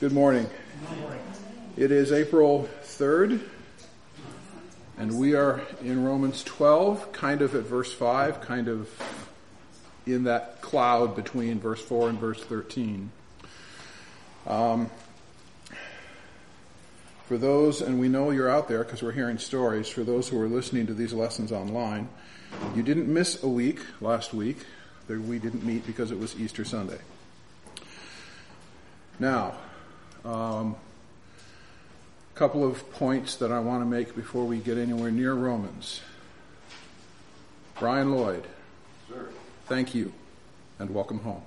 Good morning. It is April 3rd, and we are in Romans 12, kind of at verse 5, kind of in that cloud between verse 4 and verse 13. For those, and we know you're out there because we're hearing stories, for those who are listening to these lessons online, you didn't miss a week last week. We didn't meet because it was Easter Sunday. Now, couple of points that I want to make before we get anywhere near Romans. Brian Lloyd. Sir. Thank you, and welcome home.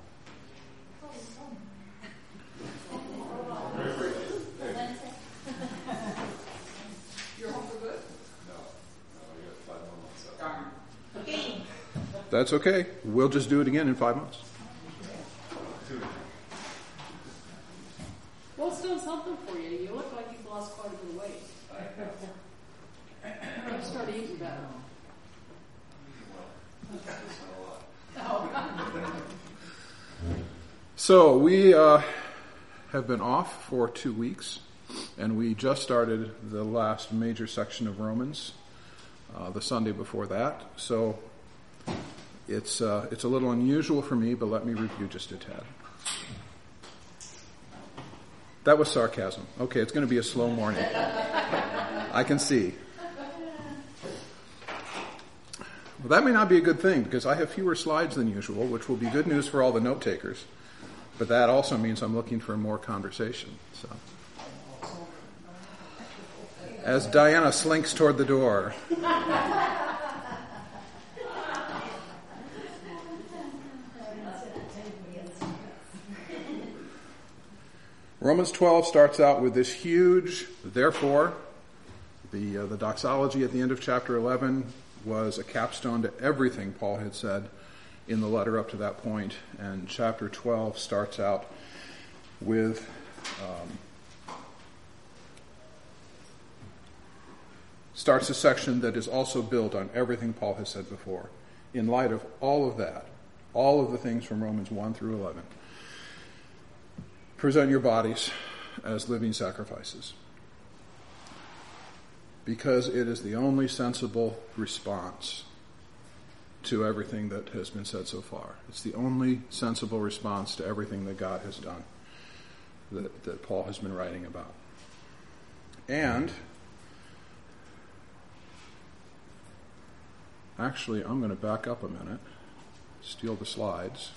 You're home for good? No, we got 5 more months out. Okay. That's okay. We'll just do it again in 5 months. Well, it's done something for you. You look like you've lost quite a bit of weight. You started eating better. So we have been off for 2 weeks, and we just started the last major section of Romans the Sunday before that. So it's a little unusual for me, but let me review just a tad. That was sarcasm. Okay, it's going to be a slow morning. I can see. Well, that may not be a good thing because I have fewer slides than usual, which will be good news for all the note takers. But that also means I'm looking for more conversation. So, as Diana slinks toward the door. Romans 12 starts out with this huge, therefore, the doxology at the end of chapter 11 was a capstone to everything Paul had said in the letter up to that point, and chapter 12 starts out with starts a section that is also built on everything Paul has said before. In light of all of that, all of the things from Romans 1 through 11, present your bodies as living sacrifices, because it is the only sensible response to everything that has been said so far. It's the only sensible response to everything that God has done, that Paul has been writing about. And actually, I'm going to back up a minute, steal the slides.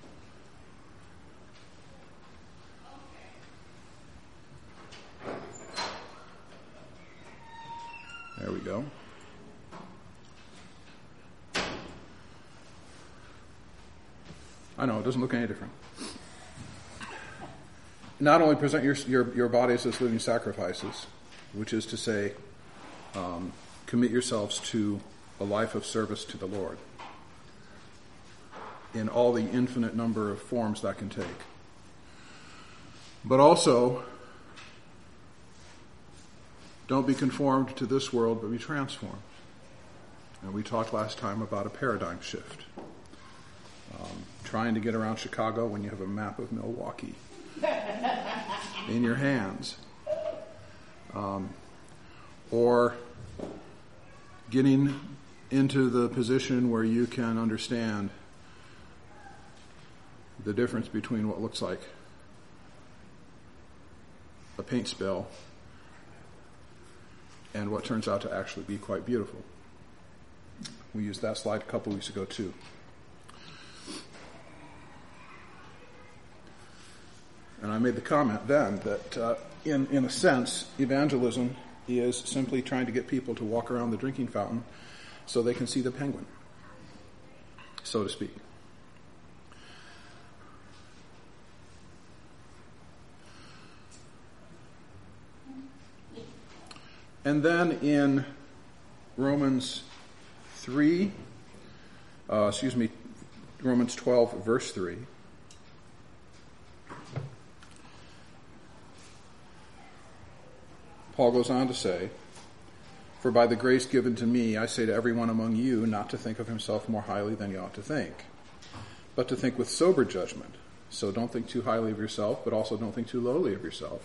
There we go. I know, it doesn't look any different. Not only present your bodies as living sacrifices, which is to say, commit yourselves to a life of service to the Lord in all the infinite number of forms that can take, but also don't be conformed to this world, but be transformed. And we talked last time about a paradigm shift. Trying to get around Chicago when you have a map of Milwaukee in your hands. Or getting into the position where you can understand the difference between what looks like a paint spill and what turns out to actually be quite beautiful. We used that slide a couple weeks ago too. And I made the comment then that in a sense, evangelism is simply trying to get people to walk around the drinking fountain so they can see the penguin, so to speak. And then in Romans 12, verse 3, Paul goes on to say, "For by the grace given to me, I say to everyone among you not to think of himself more highly than he ought to think, but to think with sober judgment, So don't think too highly of yourself, but also don't think too lowly of yourself.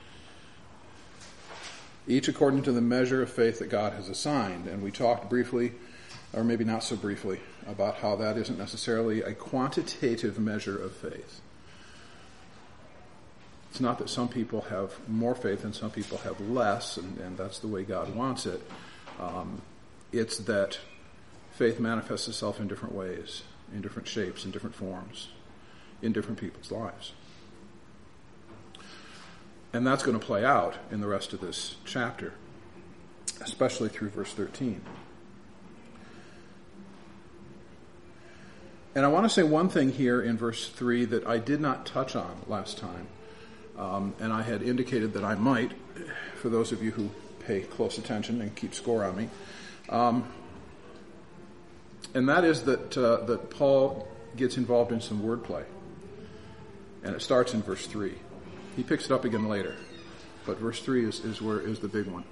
Each according to the measure of faith that God has assigned. And we talked briefly, or maybe not so briefly, about how that isn't necessarily a quantitative measure of faith. It's not that some people have more faith and some people have less, and that's the way God wants it. It's that faith manifests itself in different ways, in different shapes, in different forms, in different people's lives. And that's going to play out in the rest of this chapter, especially through verse 13. And I want to say one thing here in verse 3 that I did not touch on last time. And I had indicated that I might, for those of you who pay close attention and keep score on me. And that is that Paul gets involved in some wordplay. And it starts in verse 3. He picks it up again later. But verse 3 is the big one.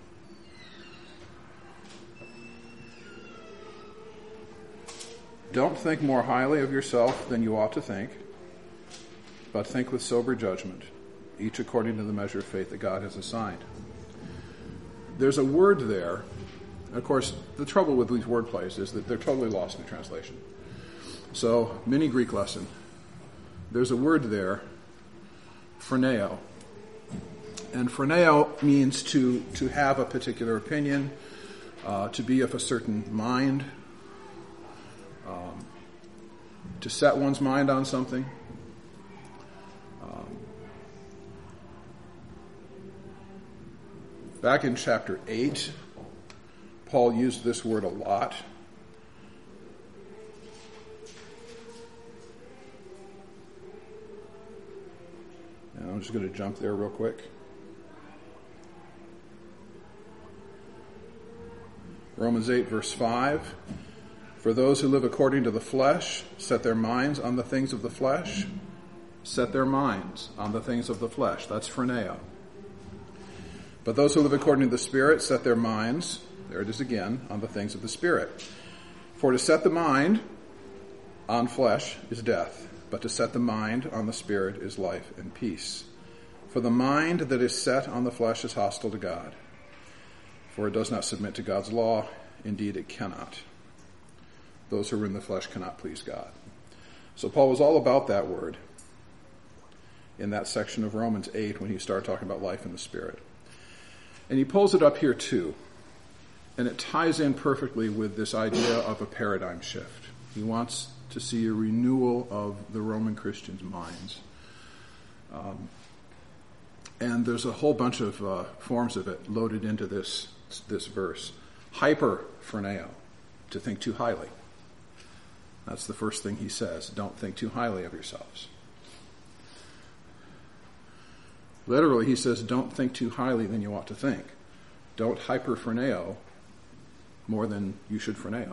Don't think more highly of yourself than you ought to think, but think with sober judgment, each according to the measure of faith that God has assigned. There's a word there. Of course, the trouble with these word plays is that they're totally lost in translation. So, mini Greek lesson. There's a word there, phroneo. And phroneo means to have a particular opinion, to be of a certain mind, to set one's mind on something. Back in chapter 8, Paul used this word a lot. And I'm just going to jump there real quick. Romans 8, verse 5. For those who live according to the flesh set their minds on the things of the flesh. Set their minds on the things of the flesh. That's phroneo. But those who live according to the Spirit set their minds, there it is again, on the things of the Spirit. For to set the mind on flesh is death, but to set the mind on the Spirit is life and peace. For the mind that is set on the flesh is hostile to God, for it does not submit to God's law. Indeed, it cannot. Those who are in the flesh cannot please God. So Paul was all about that word in that section of Romans 8 when he started talking about life in the Spirit. And he pulls it up here too. And it ties in perfectly with this idea of a paradigm shift. He wants to see a renewal of the Roman Christians' minds. And there's a whole bunch of forms of it loaded into this verse. Hyperphroneo, to think too highly. That's the first thing he says. Don't think too highly of yourselves. Literally, he says, don't think too highly than you ought to think. Don't hyperphroneo more than you should phroneo.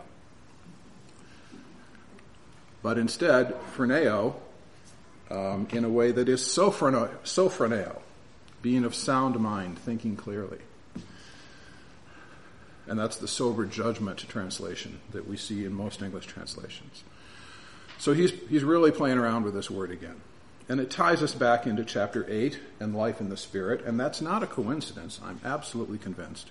But instead, phroneo in a way that is so phroneo, being of sound mind, thinking clearly. And that's the sober judgment translation that we see in most English translations. So he's really playing around with this word again. And it ties us back into chapter 8 and life in the Spirit. And that's not a coincidence. I'm absolutely convinced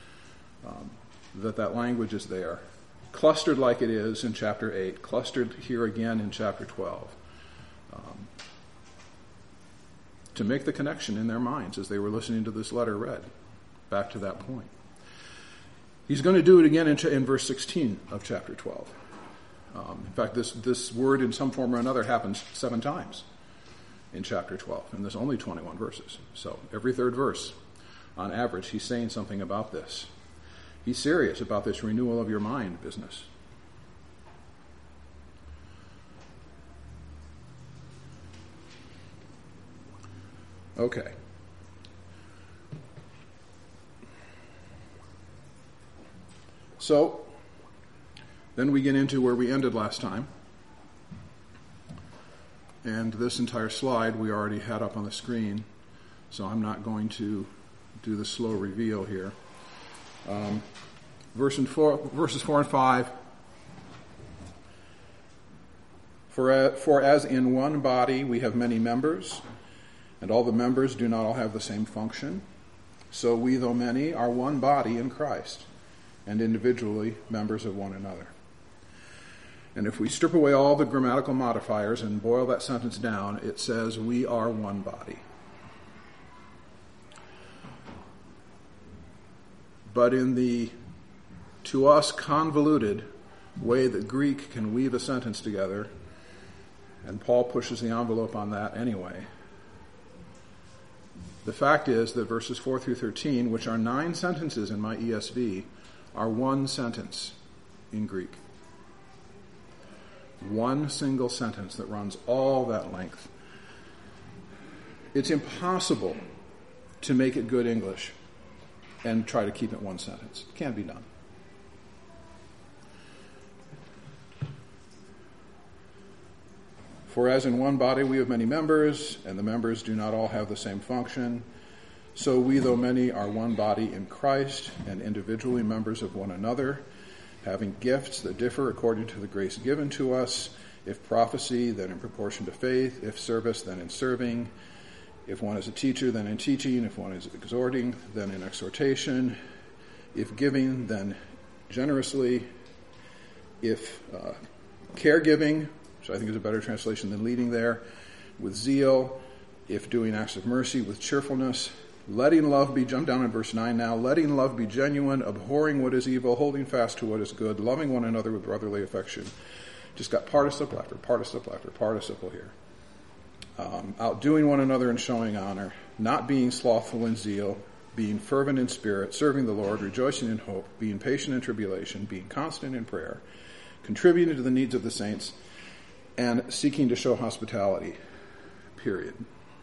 that language is there. Clustered like it is in chapter 8. Clustered here again in chapter 12. To make the connection in their minds as they were listening to this letter read. Back to that point. He's going to do it again in verse 16 of chapter 12. In fact, this word in some form or another happens 7 times in chapter 12, and there's only 21 verses. So every third verse, on average, he's saying something about this. He's serious about this renewal of your mind business. Okay. So, then we get into where we ended last time. And this entire slide we already had up on the screen, so I'm not going to do the slow reveal here. Verses 4 and 5. For as in one body we have many members, and all the members do not all have the same function, so we, though many, are one body in Christ, and individually members of one another. And if we strip away all the grammatical modifiers and boil that sentence down, it says we are one body. But in the, to us, convoluted way that Greek can weave a sentence together, and Paul pushes the envelope on that anyway, the fact is that verses 4 through 13, which are 9 sentences in my ESV, are one sentence in Greek. One single sentence that runs all that length. It's impossible to make it good English and try to keep it one sentence. It can't be done. For as in one body we have many members, and the members do not all have the same function, so we, though many, are one body in Christ, and individually members of one another, having gifts that differ according to the grace given to us, if prophecy, then in proportion to faith, if service, then in serving, if one is a teacher, then in teaching, if one is exhorting, then in exhortation, if giving, then generously, if caregiving, which I think is a better translation than leading there, with zeal, if doing acts of mercy, with cheerfulness, letting love be, jump down in verse 9 now, letting love be genuine, abhorring what is evil, holding fast to what is good, loving one another with brotherly affection. Just got participle after participle after participle here. Outdoing one another and showing honor, not being slothful in zeal, being fervent in spirit, serving the Lord, rejoicing in hope, being patient in tribulation, being constant in prayer, contributing to the needs of the saints, and seeking to show hospitality, period.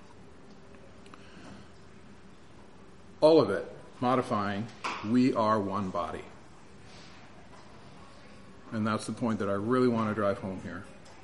All of it modifying, we are one body. And that's the point that I really want to drive home here.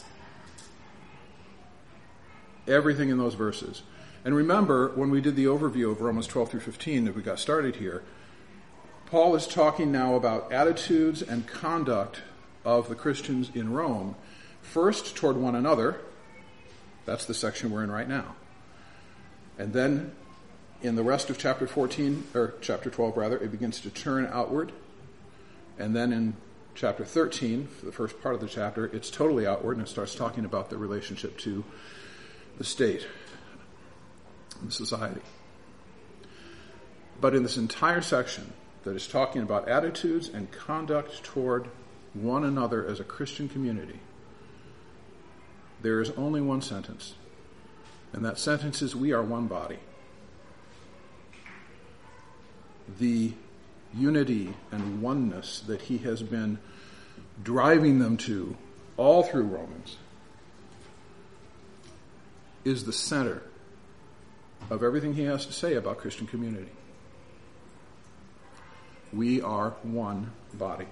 Everything in those verses. And remember, when we did the overview of Romans 12 through 15 that we got started here, Paul is talking now about attitudes and conduct of the Christians in Rome. First, toward one another. That's the section we're in right now. And then, in the rest of chapter 12 rather, it begins to turn outward. And then in chapter 13, for the first part of the chapter, it's totally outward, and it starts talking about the relationship to the state, the society. But in this entire section that is talking about attitudes and conduct toward one another as a Christian community, there is only one sentence, and that sentence is, we are one body. The unity and oneness that he has been driving them to all through Romans is the center of everything he has to say about Christian community. We are one body.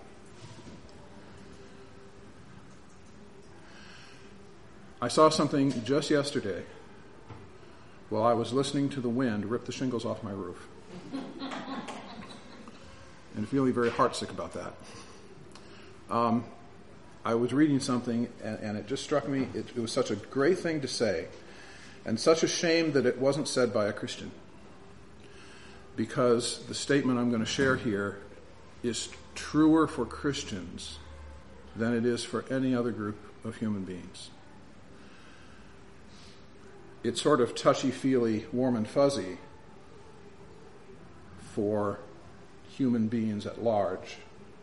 I saw something just yesterday while I was listening to the wind rip the shingles off my roof. And feeling very heartsick about that. I was reading something, and it just struck me, it was such a great thing to say, and such a shame that it wasn't said by a Christian. Because the statement I'm going to share here is truer for Christians than it is for any other group of human beings. It's sort of touchy-feely, warm and fuzzy for human beings at large.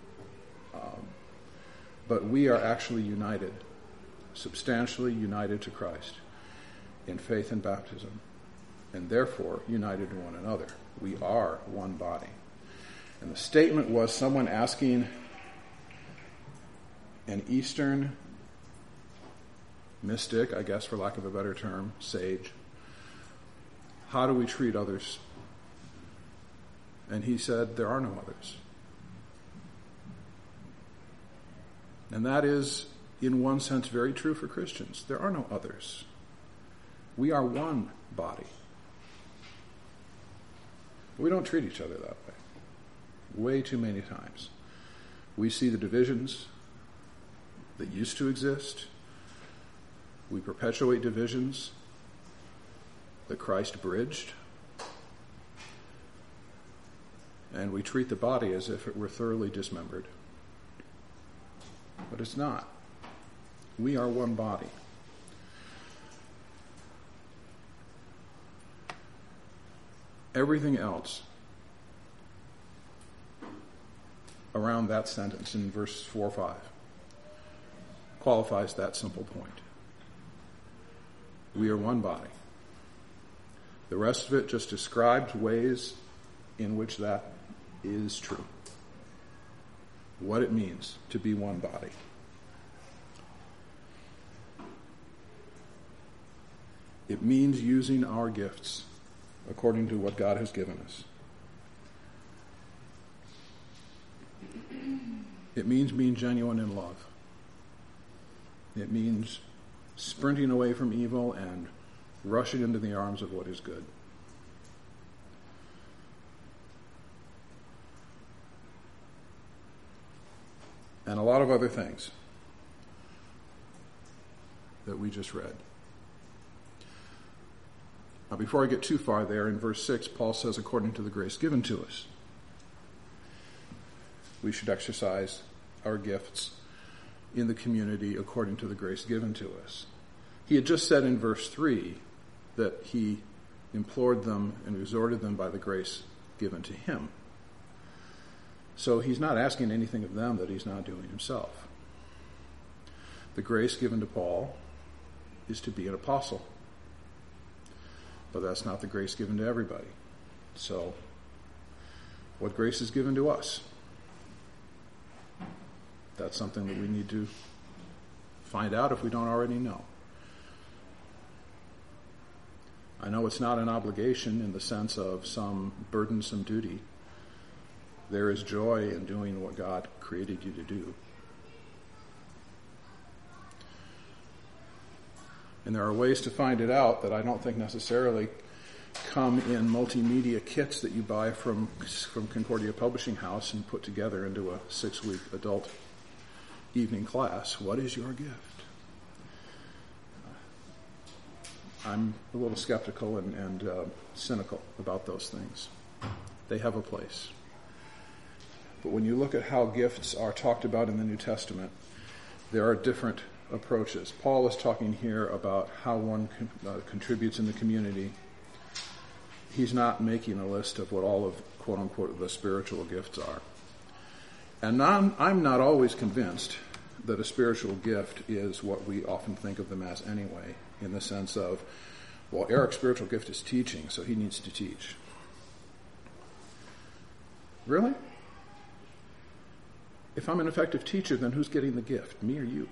But we are actually united, substantially united to Christ in faith and baptism, and therefore united to one another. We are one body. And the statement was someone asking an Eastern mystic, I guess for lack of a better term, sage, how do we treat others? And he said, there are no others. And that is, in one sense, very true for Christians. There are no others. We are one body. We don't treat each other that way. Way too many times. We see the divisions that used to exist. We perpetuate divisions that Christ bridged. And we treat the body as if it were thoroughly dismembered. But it's not. We are one body. Everything else around that sentence in verse 4 or 5 qualifies that simple point. We are one body. The rest of it just describes ways in which that is true. What it means to be one body. It means using our gifts according to what God has given us. It means being genuine in love. It means sprinting away from evil and rushing into the arms of what is good. And a lot of other things that we just read. Now, before I get too far there, in verse 6, Paul says, according to the grace given to us, we should exercise our gifts in the community according to the grace given to us. He had just said in verse 3 that he implored them and exhorted them by the grace given to him. So he's not asking anything of them that he's not doing himself. The grace given to Paul is to be an apostle. But that's not the grace given to everybody. So, what grace is given to us? That's something that we need to find out if we don't already know. I know it's not an obligation in the sense of some burdensome duty. There is joy in doing what God created you to do. And there are ways to find it out that I don't think necessarily come in multimedia kits that you buy from Concordia Publishing House and put together into a 6-week adult evening class. What is your gift? I'm a little skeptical and cynical about those things. They have a place. But when you look at how gifts are talked about in the New Testament, there are different approaches. Paul is talking here about how one contributes in the community. He's not making a list of what all of, quote unquote, the spiritual gifts are. And I'm not always convinced that a spiritual gift is what we often think of them as anyway, in the sense of, well, Eric's spiritual gift is teaching, so he needs to teach. Really? If I'm an effective teacher, then who's getting the gift, me or you?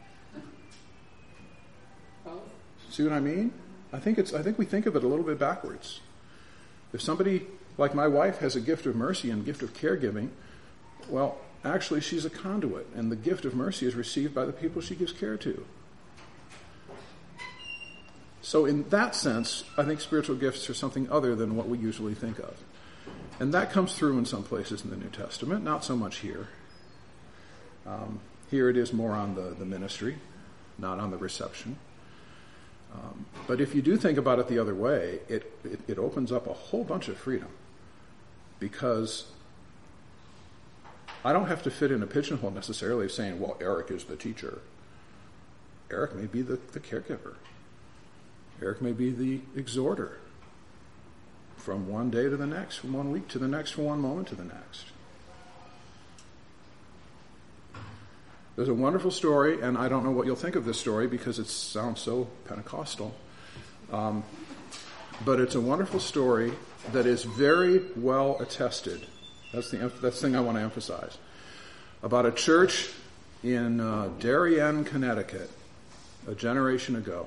See what I mean? I think we think of it a little bit backwards. If somebody like my wife has a gift of mercy and gift of caregiving, well, actually she's a conduit, and the gift of mercy is received by the people she gives care to. So in that sense, I think spiritual gifts are something other than what we usually think of. And that comes through in some places in the New Testament, not so much here. Here it is more on the ministry, not on the reception. But if you do think about it the other way, it opens up a whole bunch of freedom, because I don't have to fit in a pigeonhole necessarily of saying, well, Eric is the teacher. Eric may be the caregiver. Eric may be the exhorter from one day to the next, from 1 week to the next, from one moment to the next. There's a wonderful story, and I don't know what you'll think of this story because it sounds so Pentecostal. But it's a wonderful story that is very well attested. That's the thing I want to emphasize. About a church in Darien, Connecticut, a generation ago,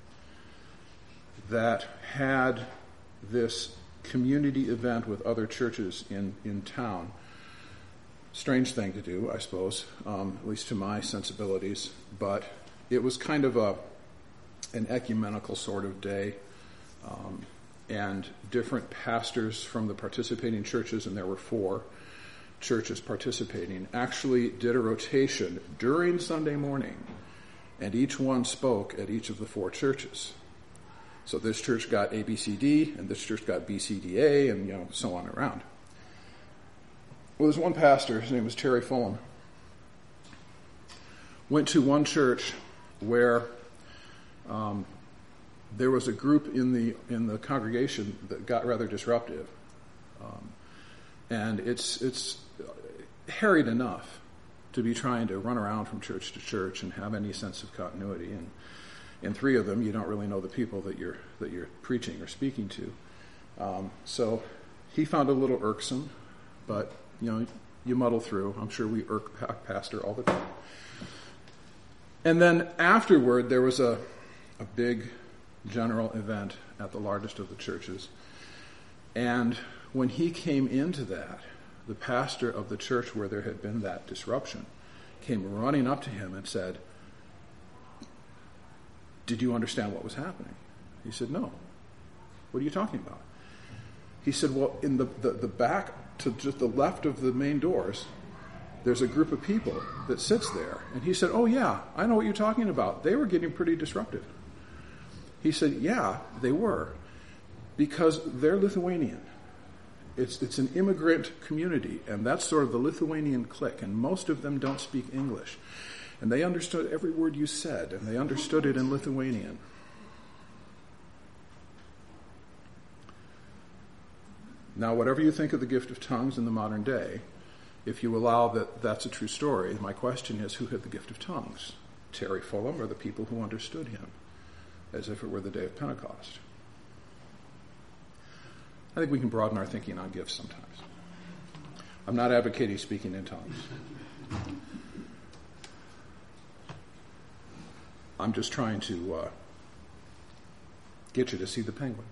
that had this community event with other churches in town. Strange thing to do, I suppose, at least to my sensibilities, but it was kind of an ecumenical sort of day, and different pastors from the participating churches, and there were 4 churches participating, actually did a rotation during Sunday morning and each one spoke at each of the 4 churches. So this church got ABCD, and this church got BCDA, and so on around. Well, there's one pastor, his name was Terry Fulham, went to one church where there was a group in the congregation that got rather disruptive, and it's harried enough to be trying to run around from church to church and have any sense of continuity. And in 3 of them, you don't really know the people that you're preaching or speaking to. So he found it a little irksome, but you muddle through. I'm sure we irk pastor all the time. And then afterward, there was a big general event at the largest of the churches. And when he came into that, the pastor of the church where there had been that disruption came running up to him and said, "Did you understand what was happening?" He said, "No." "What are you talking about?" He said, "Well, in the back to just the left of the main doors, there's a group of people that sits there." And he said, "Oh yeah, I know what you're talking about. They were getting pretty disruptive." He said, "Yeah, they were, because they're Lithuanian. It's an immigrant community, and that's sort of the Lithuanian clique, and most of them don't speak English. And they understood every word you said, and they understood it in Lithuanian." Now, whatever you think of the gift of tongues in the modern day, if you allow that that's a true story, my question is, who had the gift of tongues? Terry Fulham or the people who understood him, as if it were the day of Pentecost? I think we can broaden our thinking on gifts sometimes. I'm not advocating speaking in tongues. I'm just trying to get you to see the penguin.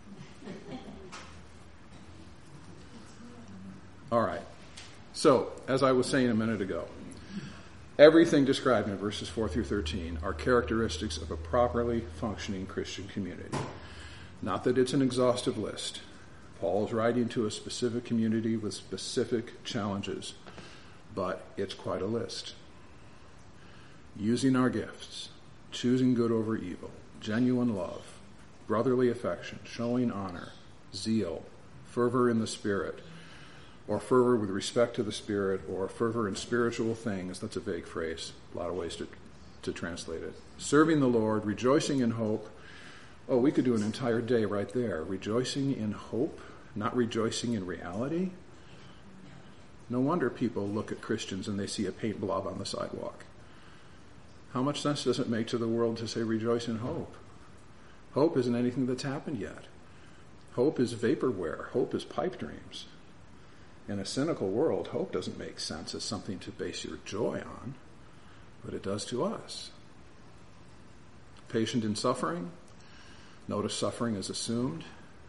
All right. So, as I was saying a minute ago, everything described in verses 4 through 13 are characteristics of a properly functioning Christian community. Not that it's an exhaustive list. Paul is writing to a specific community with specific challenges, but it's quite a list. Using our gifts, choosing good over evil, genuine love, brotherly affection, showing honor, zeal, fervor in the Spirit, or fervor with respect to the Spirit, or fervor in spiritual things. That's a vague phrase. A lot of ways to translate it. Serving the Lord, rejoicing in hope. Oh, we could do an entire day right there. Rejoicing in hope, not rejoicing in reality. No wonder people look at Christians and they see a paint blob on the sidewalk. How much sense does it make to the world to say rejoice in hope? Hope isn't anything that's happened yet. Hope is vaporware. Hope is pipe dreams. In a cynical world, hope doesn't make sense as something to base your joy on, but it does to us. Patient in suffering. Notice suffering is assumed.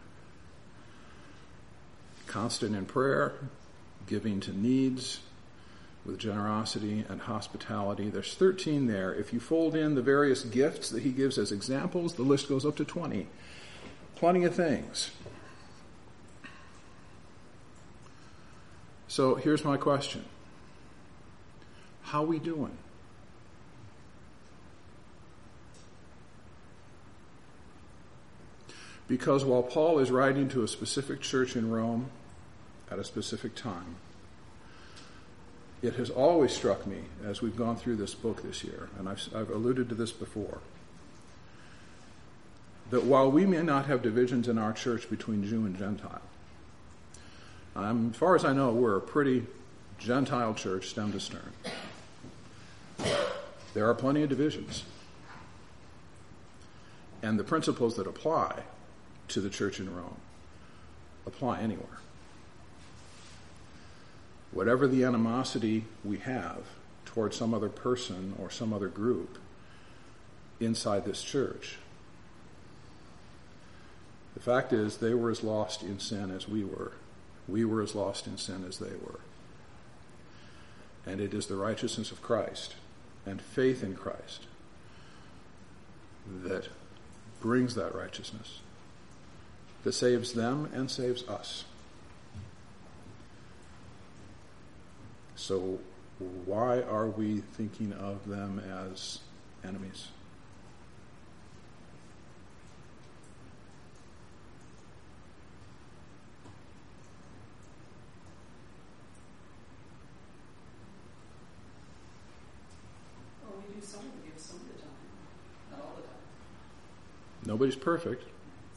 Constant in prayer, giving to needs with generosity and hospitality. There's 13 there. If you fold in the various gifts that he gives as examples, the list goes up to 20. Plenty of things. So here's my question. How we doing? Because while Paul is writing to a specific church in Rome at a specific time, it has always struck me as we've gone through this book this year, and I've alluded to this before, that while we may not have divisions in our church between Jew and Gentile, as far as I know, we're a pretty Gentile church, stem to stern. There are plenty of divisions. And the principles that apply to the church in Rome apply anywhere. Whatever the animosity we have toward some other person or some other group inside this church, the fact is they were as lost in sin as we were. We were as lost in sin as they were. And it is the righteousness of Christ and faith in Christ that brings that righteousness, that saves them and saves us. So why are we thinking of them as enemies. Well, we do some of it some of the time, not all the time. Nobody's perfect.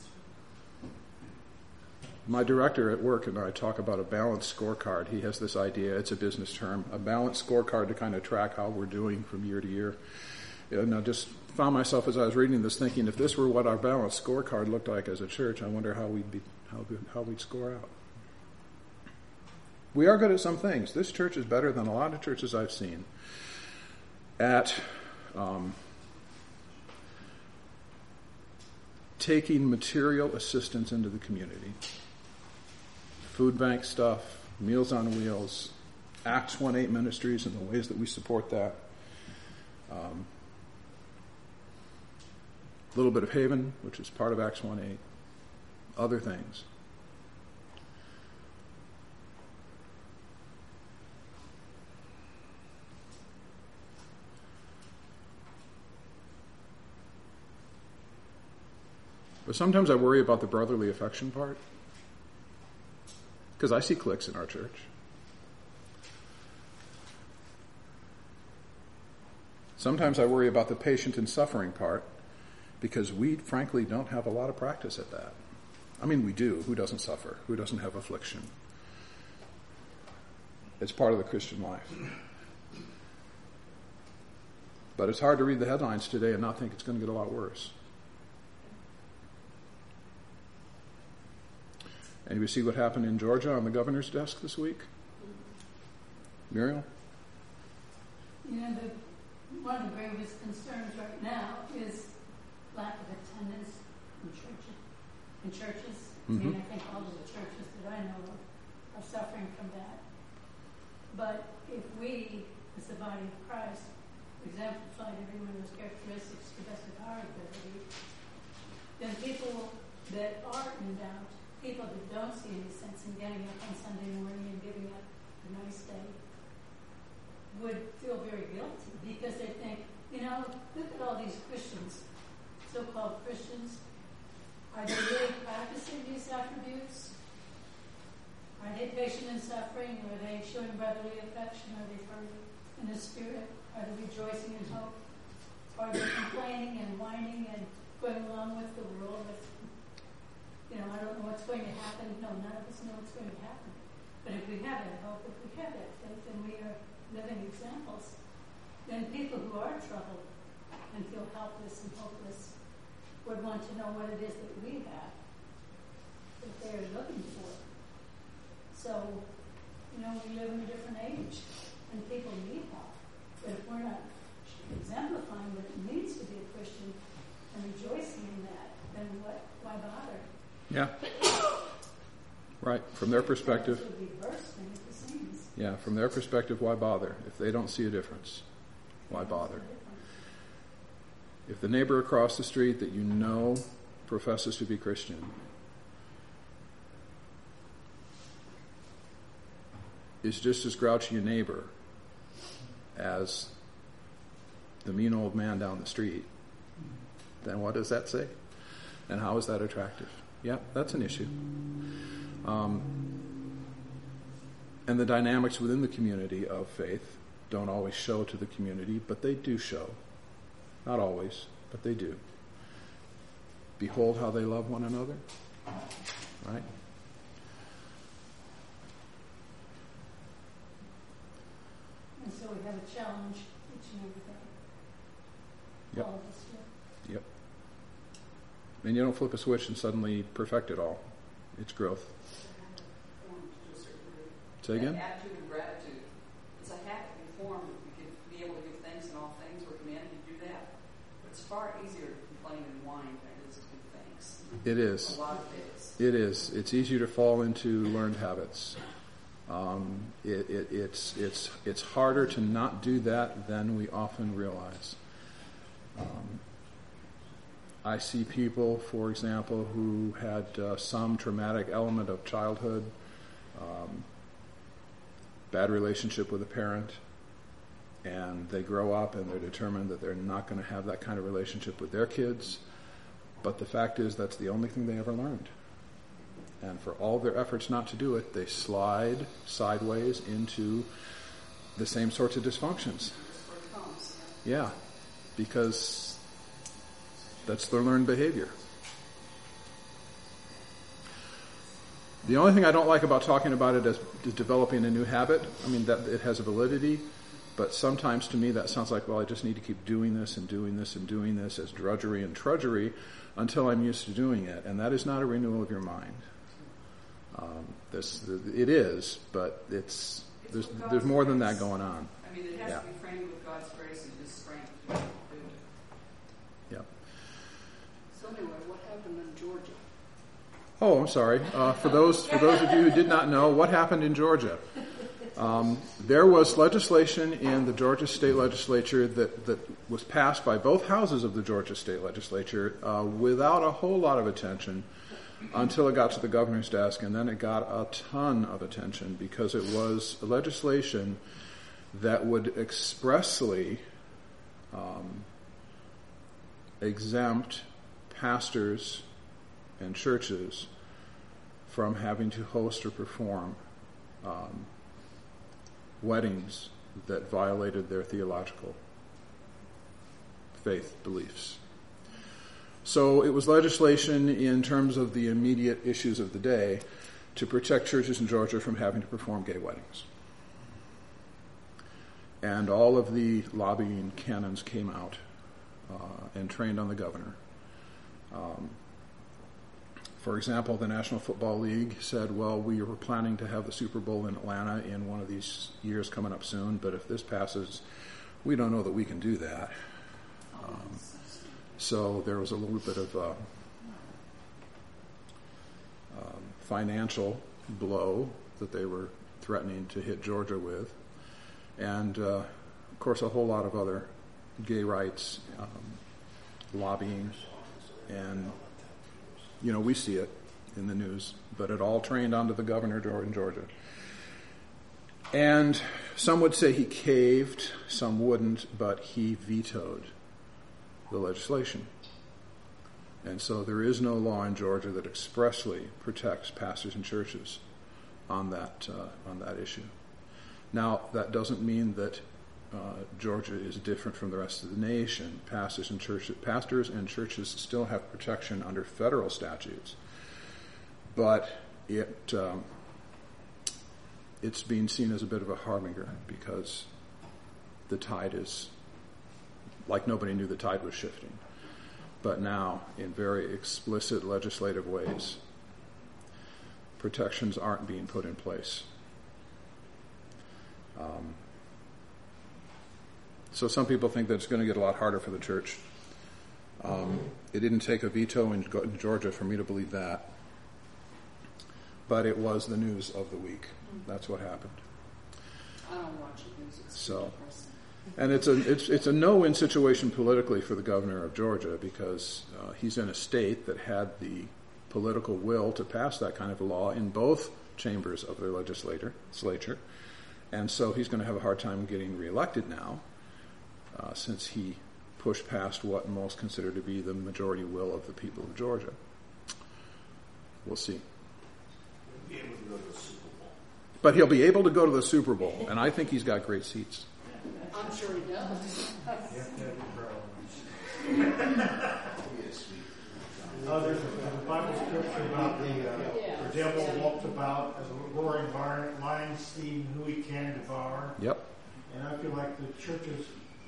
My director at work and I talk about a balanced scorecard. He has this idea, it's a business term, a balanced scorecard to kind of track how we're doing from year to year. And I just found myself as I was reading this thinking, if this were what our balanced scorecard looked like as a church, I wonder how we'd score out. We are good at some things. This church is better than a lot of churches I've seen at taking material assistance into the community. Food bank stuff, Meals on Wheels, Acts 1-8 ministries and the ways that we support that. A little bit of Haven, which is part of Acts 1-8. Other things. But sometimes I worry about the brotherly affection part. Because I see cliques in our church. Sometimes I worry about the patient and suffering part because we, frankly, don't have a lot of practice at that. I mean, we do. Who doesn't suffer? Who doesn't have affliction? It's part of the Christian life. But it's hard to read the headlines today and not think it's going to get a lot worse. Anybody see what happened in Georgia on the governor's desk this week? Muriel? You know, one of the gravest concerns right now is lack of attendance in churches. Mm-hmm. I mean, I think all of the churches that I know of are suffering from that. But if we, as the body of Christ, exemplified every one of those characteristics to the best of our ability, then people that are in doubt, people that don't see any sense in getting up on Sunday morning and giving up a nice day, would feel very guilty because they think, you know, look at all these Christians, so-called Christians. Are they really practicing these attributes? Are they patient in suffering? Are they showing brotherly affection? Are they fervent in the spirit? Are they rejoicing in hope? Are they complaining and whining and going along with the world with, you know, I don't know what's going to happen. No, none of us know what's going to happen. But if we have that hope, if we have that faith, and we are living examples, then people who are troubled and feel helpless and hopeless would want to know what it is that we have that they are looking for. So, you know, we live in a different age, and people need help. But if we're not exemplifying what it means to be a Christian and rejoicing in that, then why bother? Yeah. Right. From their perspective. Would be bursting at the seams. Yeah, from their perspective, why bother? If they don't see a difference, why bother? If the neighbor across the street that you know professes to be Christian is just as grouchy a neighbor as the mean old man down the street, then what does that say? And how is that attractive? Yeah, that's an issue. And the dynamics within the community of faith don't always show to the community, but they do show. Not always, but they do. Behold how they love one another. Right? And so we have a challenge each and every day. Yep. All of us do. Yep. And you don't flip a switch and suddenly perfect it all. It's growth. Say again? That attitude of gratitude. It's a habit you form. You can be able to give thanks in all things. We're commanded to do that. But it's far easier to complain and whine than it is to give thanks. It is. A lot of it is. It is. It's easier to fall into learned habits. It's harder to not do that than we often realize. I see people, for example, who had some traumatic element of childhood, bad relationship with a parent, And they grow up and they're determined that they're not going to have that kind of relationship with their kids. But the fact is that's the only thing they ever learned. And for all their efforts not to do it, they slide sideways into the same sorts of dysfunctions. Yeah, because that's their learned behavior. The only thing I don't like about talking about it as developing a new habit, I mean, that it has a validity, but sometimes to me that sounds like, well, I just need to keep doing this and doing this and doing this as drudgery and trudgery until I'm used to doing it. And that is not a renewal of your mind. It is, but there's more than that going on. I mean, it has to be framed with God's grace and His strength to do it. Yeah. So anyway, what happened in Georgia? Oh, I'm sorry. For those of you who did not know, what happened in Georgia? There was legislation in the Georgia State Legislature that was passed by both houses of the Georgia State Legislature without a whole lot of attention until it got to the governor's desk, and then it got a ton of attention because it was legislation that would expressly exempt pastors and churches from having to host or perform weddings that violated their theological faith beliefs. So it was legislation in terms of the immediate issues of the day to protect churches in Georgia from having to perform gay weddings. And all of the lobbying canons came out and trained on the governor. For example, the National Football League said, well, we were planning to have the Super Bowl in Atlanta in one of these years coming up soon, but if this passes, we don't know that we can do that. So there was a little bit of financial blow that they were threatening to hit Georgia with. And, of course, a whole lot of other gay rights lobbying. And, you know, we see it in the news, but it all trained onto the governor in Georgia. And some would say he caved, some wouldn't, but he vetoed the legislation. And so there is no law in Georgia that expressly protects pastors and churches on that issue. Now, that doesn't mean that Georgia is different from the rest of the nation. Pastors and churches still have protection under federal statutes, but it's being seen as a bit of a harbinger because the tide is, like nobody knew the tide was shifting. But now, in very explicit legislative ways, protections aren't being put in place. So some people think that it's going to get a lot harder for the church. It didn't take a veto in Georgia for me to believe that. But it was the news of the week. That's what happened. I don't watch the news. It's So, depressing. and it's a no-win situation politically for the governor of Georgia because he's in a state that had the political will to pass that kind of a law in both chambers of their legislature. And so he's going to have a hard time getting reelected now since he pushed past what most consider to be the majority will of the people of Georgia. We'll see. Be able to go to the Super Bowl. But he'll be able to go to the Super Bowl, and I think he's got great seats. I'm sure he does. There's a Bible scripture about the devil walked about as a roaring lion, seeing who he can devour. Yep. And I feel like the churches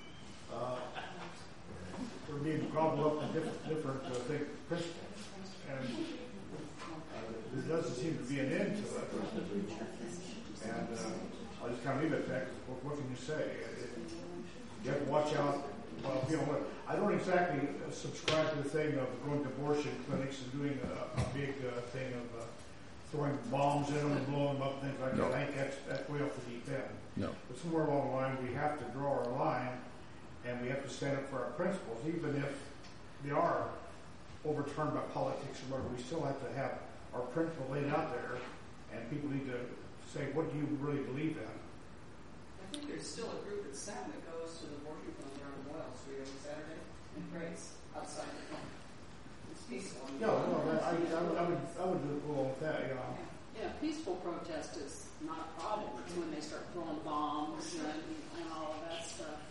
are being gobbled up in different big principles. And there doesn't seem to be an end to it. And I'll just kind of leave it at that. What can you say? You have to watch out. Well, you know what? I don't exactly subscribe to the thing of going to abortion clinics and doing a big thing of throwing bombs in them and blowing them up and things like No. that. I think that's way off the deep end. No. But somewhere along the line, we have to draw our line, and we have to stand up for our principles, even if they are overturned by politics or whatever. We still have to have our principle laid out there, and people need to say, what do you really believe in? I think is still a group at Sam that goes to the working club there on Boyle Street every Saturday and prays outside the club. It's peaceful. Yeah, I would go along with that, yeah. Yeah, peaceful protest is not a problem. It's when they start throwing bombs and all of that stuff.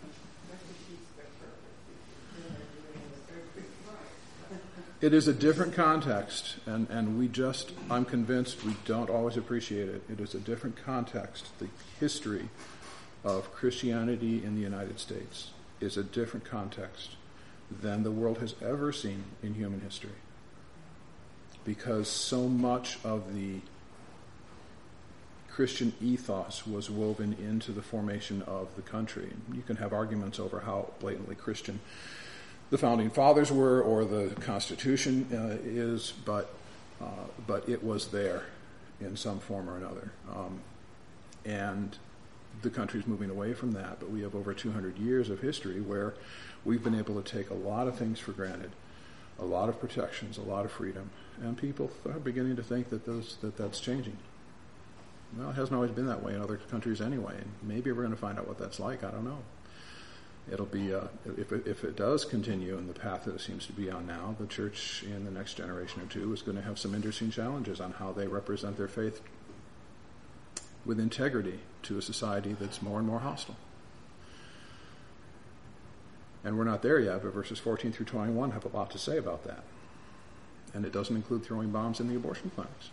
It is a different context, and I'm convinced we don't always appreciate it. It is a different context. The history of Christianity in the United States is a different context than the world has ever seen in human history. Because so much of the Christian ethos was woven into the formation of the country. You can have arguments over how blatantly Christian the founding fathers were, or the Constitution is, but it was there in some form or another. And the country's moving away from that, but we have over 200 years of history where we've been able to take a lot of things for granted, a lot of protections, a lot of freedom, and people are beginning to think that that's changing. Well, it hasn't always been that way in other countries anyway, and maybe we're going to find out what that's like. I don't know. It'll be, if it does continue in the path that it seems to be on now, the church in the next generation or two is going to have some interesting challenges on how they represent their faith with integrity to a society that's more and more hostile. And we're not there yet, but verses 14 through 21 have a lot to say about that. And it doesn't include throwing bombs in the abortion clinics.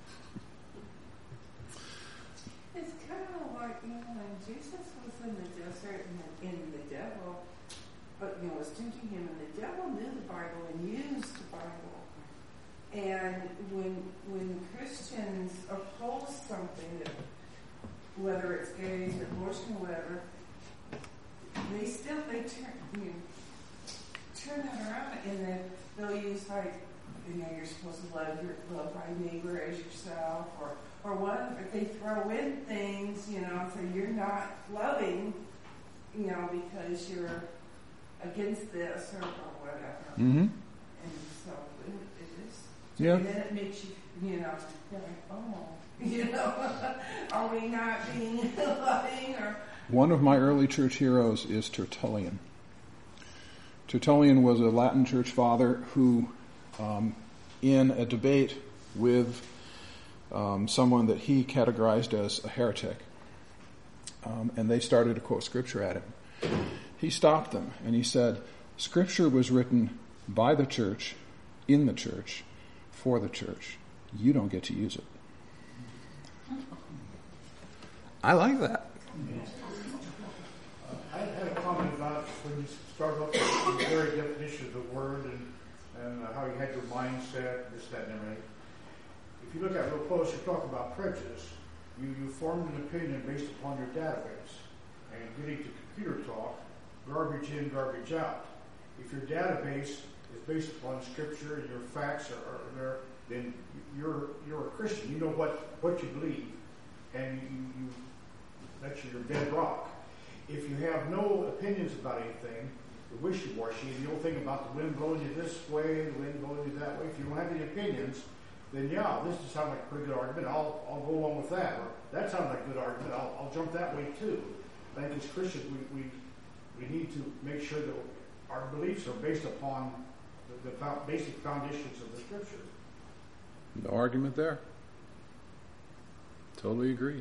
It's kind of like, when Jesus was in the desert and the devil, was tempting him, and the devil knew the Bible and used the Bible. And when Christians oppose something, that, whether it's gays or abortion or whatever, they turn that around, and then they'll use you're supposed to love thy neighbor as yourself, or what? If they throw in things, so you're not loving, because you're against this or whatever. Mm-hmm. And so it is. Yeah. And then it makes you, you're like, are we not being loving? Or one of my early church heroes is Tertullian. Tertullian was a Latin church father who, in a debate with someone that he categorized as a heretic, and they started to quote Scripture at him, he stopped them and he said, Scripture was written by the church, in the church, for the church. You don't get to use it. I like that. I had a comment about when you started off with the very definition of the word and how you had your mindset, this, that, and everything. If you look at it real close, you're talking about prejudice. You formed an opinion based upon your database. And getting to computer talk, garbage in, garbage out. If your database is based upon Scripture and your facts are there, then you're a Christian. You know what you believe, and you that's your bedrock. If you have no opinions about anything, you're wishy-washy, and you don't think about the wind blowing you this way, the wind blowing you that way. If you don't have any opinions, then this just sounds like a pretty good argument. I'll go along with that. Or that sounds like a good argument. I'll jump that way too. I think as Christians, we need to make sure that our beliefs are based upon the basic foundations of the Scripture. No argument there. Totally agree.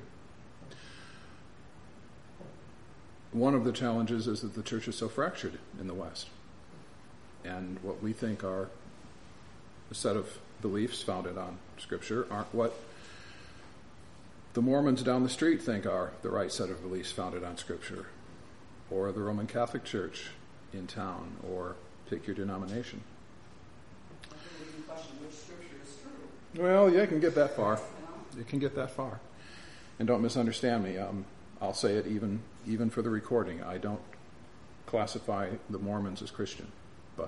One of the challenges is that the church is so fractured in the West. And what we think are a set of beliefs founded on Scripture aren't what the Mormons down the street think are the right set of beliefs founded on Scripture, or the Roman Catholic Church in town, or pick your denomination. I think we can question which Scripture is true. Well, yeah, it can get that far. It can get that far. And don't misunderstand me. I'll say it even for the recording. I don't classify the Mormons as Christian, but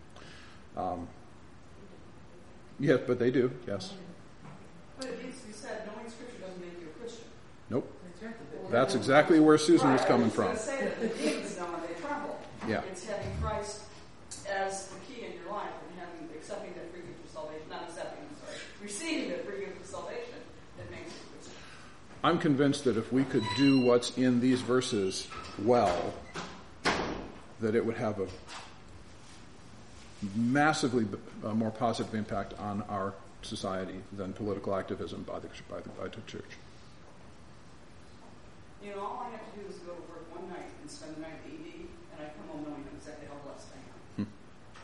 yes, but they do. Yes. But it needs to be said, knowing Scripture doesn't make you a Christian. Nope. That's exactly where Susan was coming from. I was going to say that the demons know and they tremble. Yeah. It's having Christ as the key in your life and accepting that free gift of salvation, receiving that free gift of salvation that makes you a Christian. I'm convinced that if we could do what's in these verses well, that it would have a massively more positive impact on our society than political activism by the church. You know, all I have to do is go to work one night and spend the night at the ED, and I come home knowing exactly how blessed I am.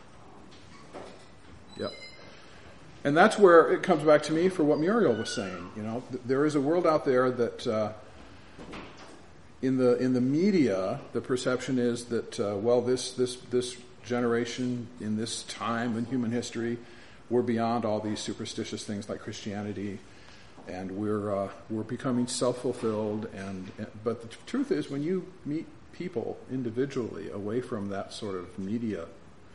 Yep. And that's where it comes back to me for what Muriel was saying. You know, there is a world out there that in the media, the perception is that this generation in this time in human history, we're beyond all these superstitious things like Christianity, and we're becoming self-fulfilled. But the truth is, when you meet people individually away from that sort of media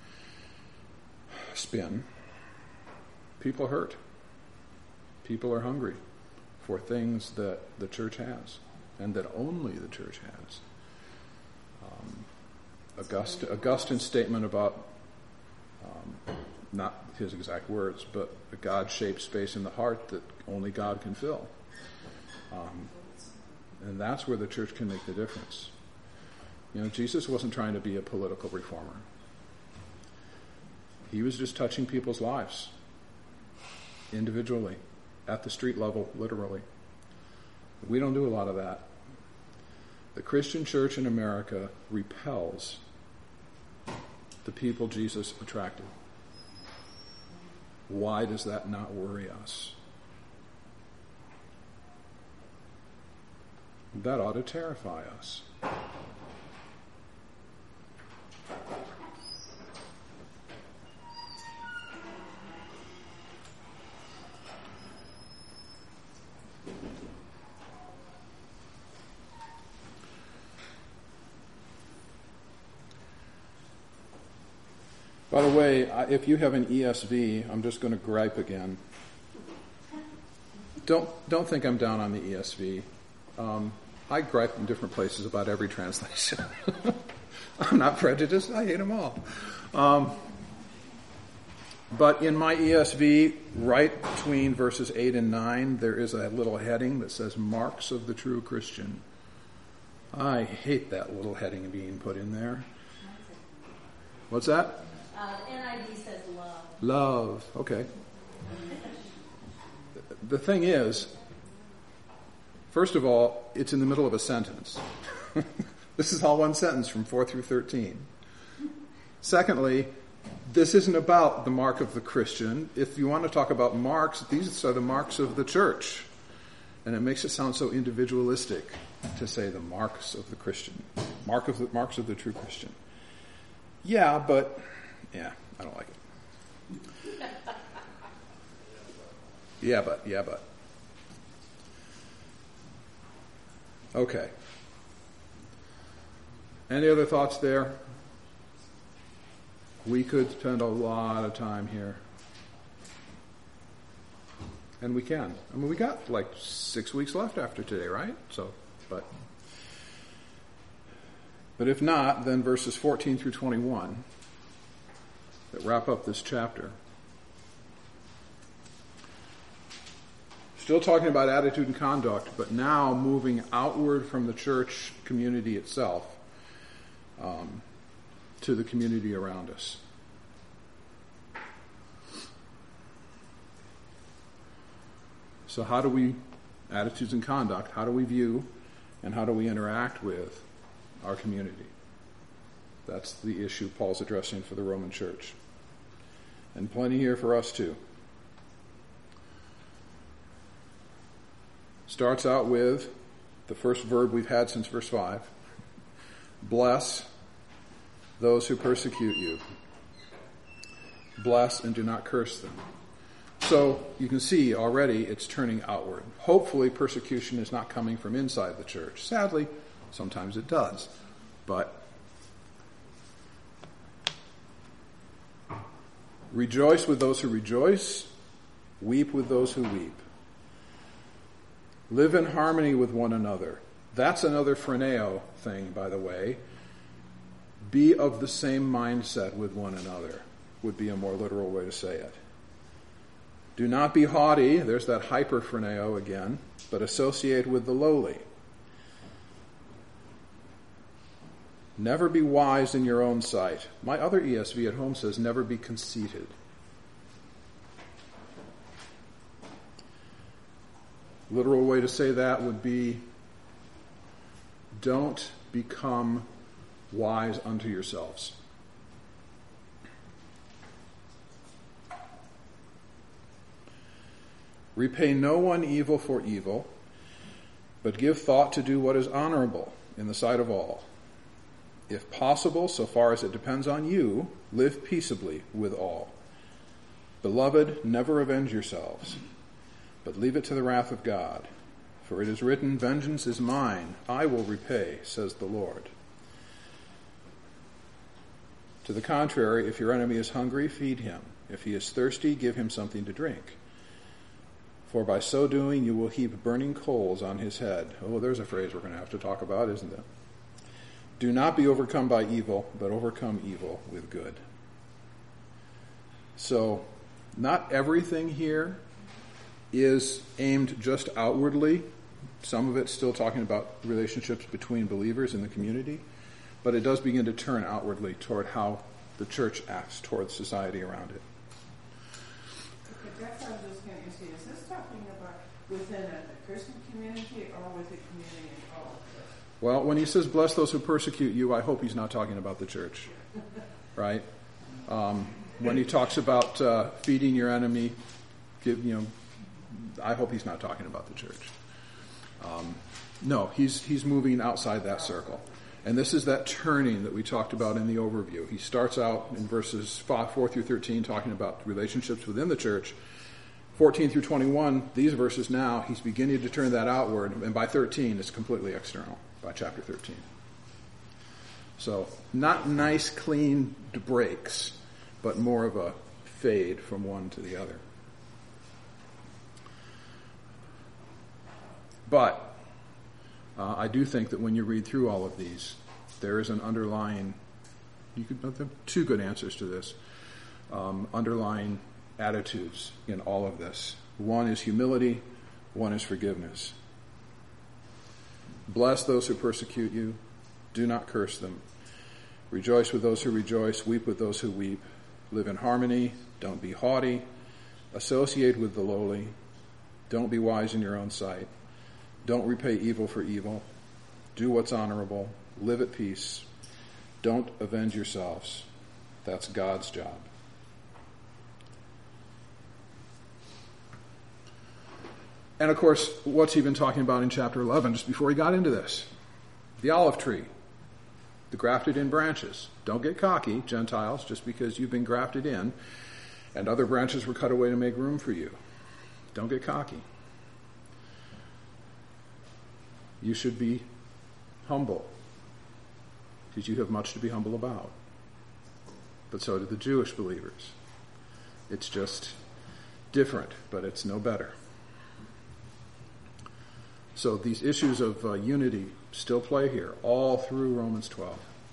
spin, people hurt. People are hungry for things that the church has, and that only the church has. Augustine's statement about, not his exact words, but a God-shaped space in the heart that only God can fill. And that's where the church can make the difference. You know, Jesus wasn't trying to be a political reformer. He was just touching people's lives individually, at the street level, literally. We don't do a lot of that. The Christian church in America repels the people Jesus attracted. Why does that not worry us? That ought to terrify us. By the way, if you have an ESV, I'm just going to gripe again. Don't think I'm down on the ESV. I gripe in different places about every translation. I'm not prejudiced. I hate them all. But in my ESV, right between verses 8 and 9, there is a little heading that says Marks of the True Christian. I hate that little heading being put in there. What's that? NIV says love. Love. Okay. The thing is, first of all, it's in the middle of a sentence. This is all one sentence from 4 through 13. Secondly, this isn't about the mark of the Christian. If you want to talk about marks, these are the marks of the church. And it makes it sound so individualistic to say the marks of the Christian. Marks of the true Christian. Yeah, but I don't like it. Yeah, but. Okay. Any other thoughts there? We could spend a lot of time here. And we can. I mean, we got like 6 weeks left after today, right? But if not, then verses 14 through 21 that wrap up this chapter. Still talking about attitude and conduct, but now moving outward from the church community itself to the community around us. So how do we, attitudes and conduct, how do we view and how do we interact with our community? That's the issue Paul's addressing for the Roman church. And plenty here for us too. Starts out with the first verb we've had since verse 5. Bless those who persecute you. Bless and do not curse them. So you can see already it's turning outward. Hopefully persecution is not coming from inside the church. Sadly, sometimes it does. But rejoice with those who rejoice. Weep with those who weep. Live in harmony with one another. That's another phroneo thing, by the way. Be of the same mindset with one another would be a more literal way to say it. Do not be haughty, there's that hyperphreneo again, but associate with the lowly. Never be wise in your own sight. My other ESV at home says never be conceited. Literal way to say that would be don't become wise unto yourselves. Repay no one evil for evil, but give thought to do what is honorable in the sight of all. If possible, so far as it depends on you, live peaceably with all. Beloved, never avenge yourselves, but leave it to the wrath of God. For it is written, vengeance is mine, I will repay, says the Lord. To the contrary, if your enemy is hungry, feed him. If he is thirsty, give him something to drink. For by so doing, you will heap burning coals on his head. Oh, there's a phrase we're going to have to talk about, isn't it? Do not be overcome by evil, but overcome evil with good. So, not everything here is aimed just outwardly. Some of it's still talking about relationships between believers in the community, but it does begin to turn outwardly toward how the church acts toward society around it. Okay, that's what I was just going to say. Is this talking about within a Christian community or with the community in all of this? Well, when he says, bless those who persecute you, I hope he's not talking about the church, right? When he talks about feeding your enemy, I hope he's not talking about the church. No, he's moving outside that circle. And this is that turning that we talked about in the overview. He starts out in verses 4 through 13 talking about relationships within the church. 14 through 21, these verses now, he's beginning to turn that outward. And by 13, it's completely external, by chapter 13. So, not nice, clean breaks, but more of a fade from one to the other. But I do think that when you read through all of these, there is an underlying, there are two good answers to this, underlying attitudes in all of this. One is humility, one is forgiveness. Bless those who persecute you, do not curse them. Rejoice with those who rejoice, weep with those who weep. Live in harmony, don't be haughty. Associate with the lowly, don't be wise in your own sight. Don't repay evil for evil. Do what's honorable. Live at peace. Don't avenge yourselves. That's God's job. And of course, what's he been talking about in chapter 11 just before he got into this? The olive tree. The grafted in branches. Don't get cocky, Gentiles, just because you've been grafted in and other branches were cut away to make room for you. Don't get cocky. You should be humble, because you have much to be humble about. But so do the Jewish believers. It's just different, but it's no better. So these issues of unity still play here, all through Romans 12.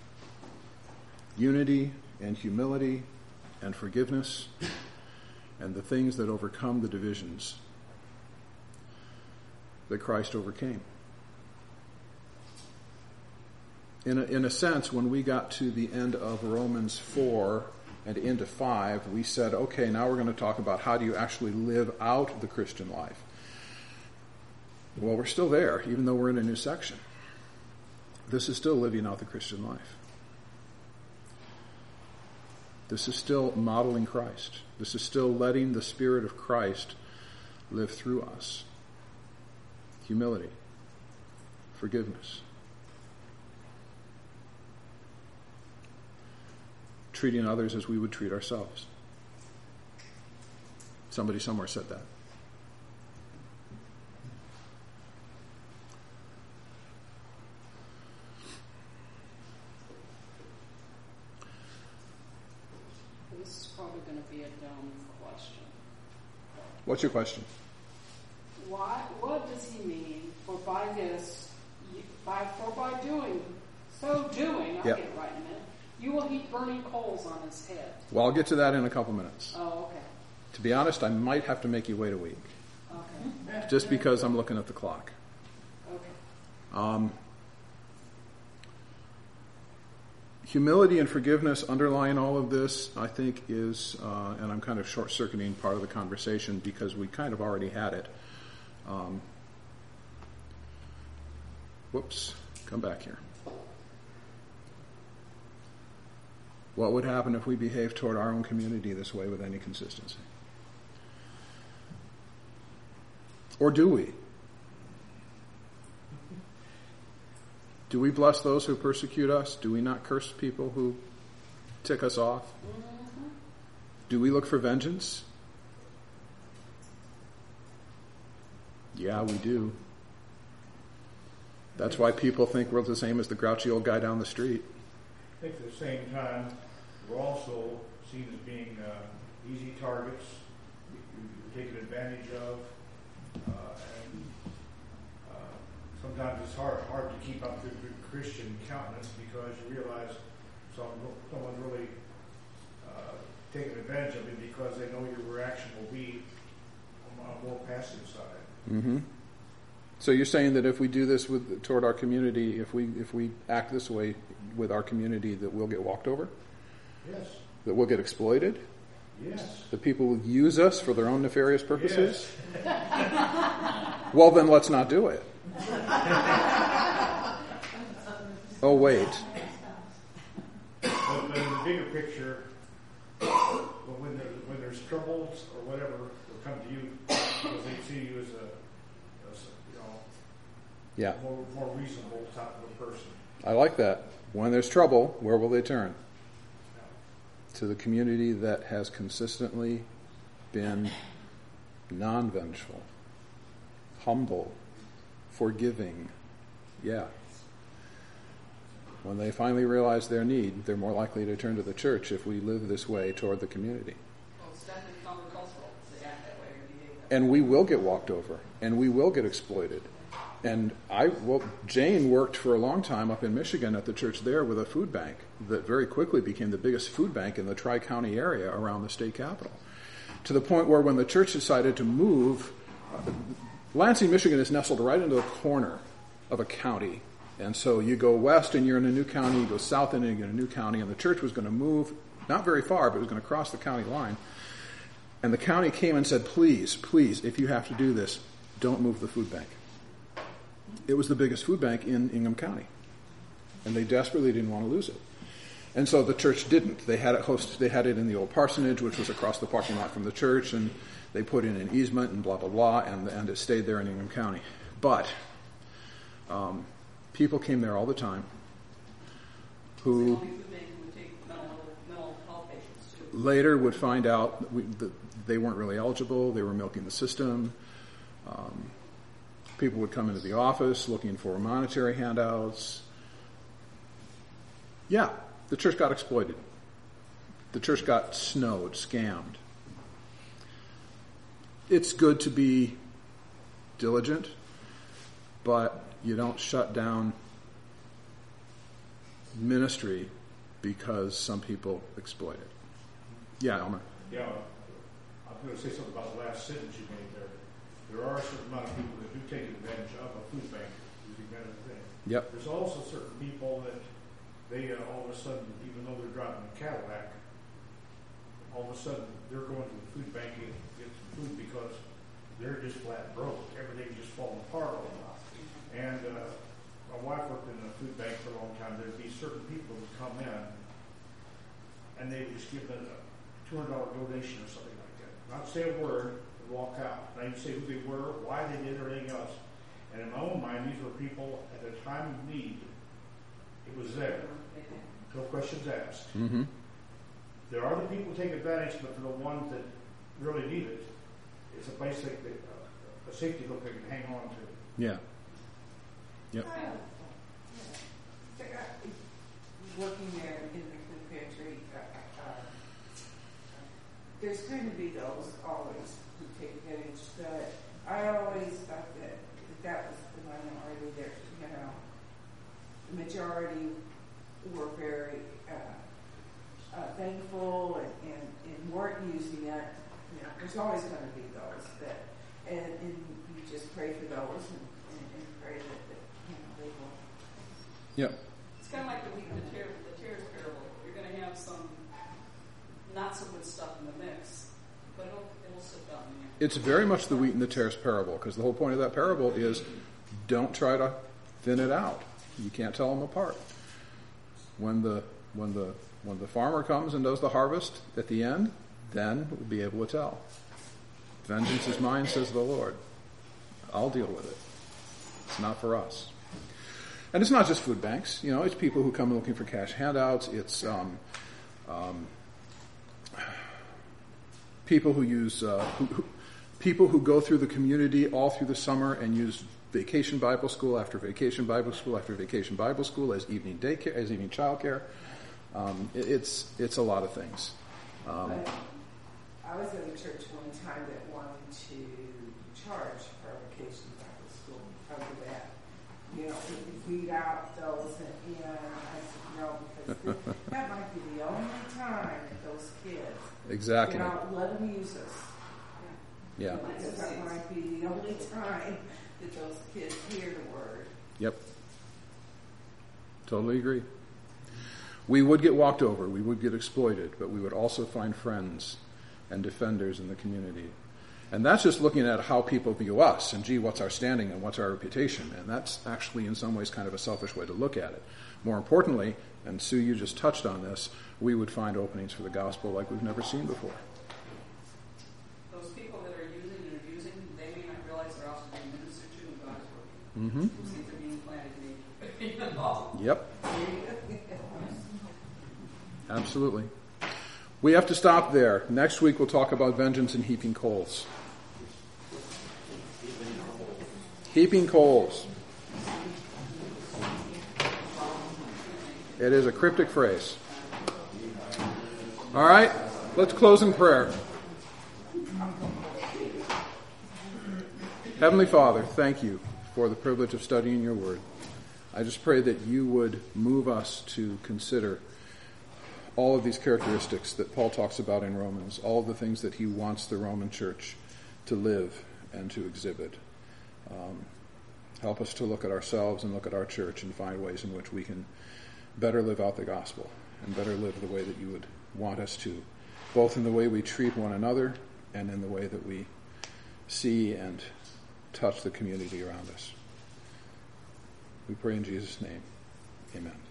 Unity and humility and forgiveness and the things that overcome the divisions that Christ overcame. In a sense, when we got to the end of Romans 4 and into 5, we said, okay, now we're going to talk about how do you actually live out the Christian life. Well, we're still there, even though we're in a new section. This is still living out the Christian life. This is still modeling Christ. This is still letting the Spirit of Christ live through us. Humility, forgiveness, treating others as we would treat ourselves. Somebody somewhere said that. This is probably going to be a dumb question. What's your question? What does he mean for by this, by doing, I'll get it right in a minute, you will heap burning coals on his head? Well, I'll get to that in a couple minutes. Oh, To be honest, I might have to make you wait a week, Okay. just because I'm looking at the clock. Okay. Humility and forgiveness underlying all of this, I think, is, and I'm kind of short-circuiting part of the conversation because we kind of already had it. Come back here. What would happen if we behaved toward our own community this way with any consistency? Or do we? Do we bless those who persecute us? Do we not curse people who tick us off? Mm-hmm. Do we look for vengeance? Yeah, we do. That's why people think we're the same as the grouchy old guy down the street. I think at the same time, we're also seen as being easy targets, you're taken advantage of, and sometimes it's hard to keep up the Christian countenance because you realize someone's really taking advantage of you because they know your reaction will be on a more passive side. Mm-hmm. So you're saying that if we do this toward our community, if we act this way with our community, that we'll get walked over? Yes. That we'll get exploited? Yes. That people will use us for their own nefarious purposes? Yes. Well, then let's not do it. Oh, wait. But in the bigger picture, when there's troubles or whatever, they'll come to you because they see you as a Yeah. more reasonable type of a person. I like that. When there's trouble, where will they turn? To the community that has consistently been non-vengeful, humble, forgiving. Yeah. When they finally realize their need, they're more likely to turn to the church if we live this way toward the community. Well, it's definitely countercultural to act that way or behave that way. And we will get walked over, and we will get exploited. And Jane worked for a long time up in Michigan at the church there with a food bank that very quickly became the biggest food bank in the Tri-County area around the state capitol. To the point where when the church decided to move, Lansing, Michigan is nestled right into the corner of a county. And so you go west and you're in a new county, you go south and you're in a new county, and the church was going to move, not very far, but it was going to cross the county line. And the county came and said, please, if you have to do this, don't move the food bank. It was the biggest food bank in Ingham County, and they desperately didn't want to lose it. And so the church didn't. They had it in the old parsonage, which was across the parking lot from the church, and they put in an easement and blah, blah, blah, and it stayed there in Ingham County. But people came there all the time who later would find out that they weren't really eligible, they were milking the system. People would come into the office looking for monetary handouts. Yeah, the church got exploited. The church got snowed, scammed. It's good to be diligent, but you don't shut down ministry because some people exploit it. Yeah, Elmer. Yeah, I'm going to say something about the last sentence you made there. There are a certain amount of people that do take advantage of a food bank using that as a thing. Yep. There's also certain people that they all of a sudden, even though they're driving a Cadillac, all of a sudden they're going to the food bank to get some food because they're just flat broke. Everything's just falling apart on them. And my wife worked in a food bank for a long time. There'd be certain people who would come in and they would just give them a $200 donation or something like that. Not say a word, and walk out. And I didn't say who they were, why they did, or anything else. And in my own mind, these were people at a time of need. It was there. No questions asked. Mm-hmm. There are the people who take advantage, but for the ones that really need it, it's a place that a safety hook they can hang on to. Yeah. Yep. Working there in the food pantry, there's going to be those always who take advantage, but I always thought that was the minority there. You know, the majority were very thankful and weren't using it, you know, There's always going to be those that, and you just pray for those and pray that they will. Yep. It's kind of like the tares parable. You're going to have some not so good stuff in the mix, but it'll sit down in you. It's very much the wheat and the tares parable, because the whole point of that parable is don't try to thin it out. You can't tell them apart. When the farmer comes and does the harvest at the end, then we'll be able to tell. Vengeance is mine, says the Lord. I'll deal with it. It's not for us. And it's not just food banks. It's people who come looking for cash handouts. It's people who use people who go through the community all through the summer and use vacation Bible school after vacation Bible school after vacation Bible school as evening daycare, as evening childcare. It's a lot of things. I was at a church one time that wanted to charge for a vacation Bible school because of that. Weed out those, and I said no, because that might be the only time that those kids. Exactly. Let them use us. Yeah. Because that might be the only time that those kids hear the word. Yep. Totally agree. We would get walked over, we would get exploited, but we would also find friends and defenders in the community. And that's just looking at how people view us, and gee, what's our standing and what's our reputation? And that's actually in some ways kind of a selfish way to look at it. More importantly, and Sue, you just touched on this, we would find openings for the gospel like we've never seen before. Those people that are using and abusing, they may not realize they're also being ministered to in God's work. Mm-hmm. Seeds are being planted in each. Yep. Absolutely. We have to stop there. Next week we'll talk about vengeance and heaping coals. Heaping coals. It is a cryptic phrase. All right, let's close in prayer. Heavenly Father, thank you for the privilege of studying your word. I just pray that you would move us to consider all of these characteristics that Paul talks about in Romans, all of the things that he wants the Roman church to live and to exhibit. Help us to look at ourselves and look at our church and find ways in which we can better live out the gospel and better live the way that you would want us to, both in the way we treat one another and in the way that we see and touch the community around us. We pray in Jesus' name. Amen.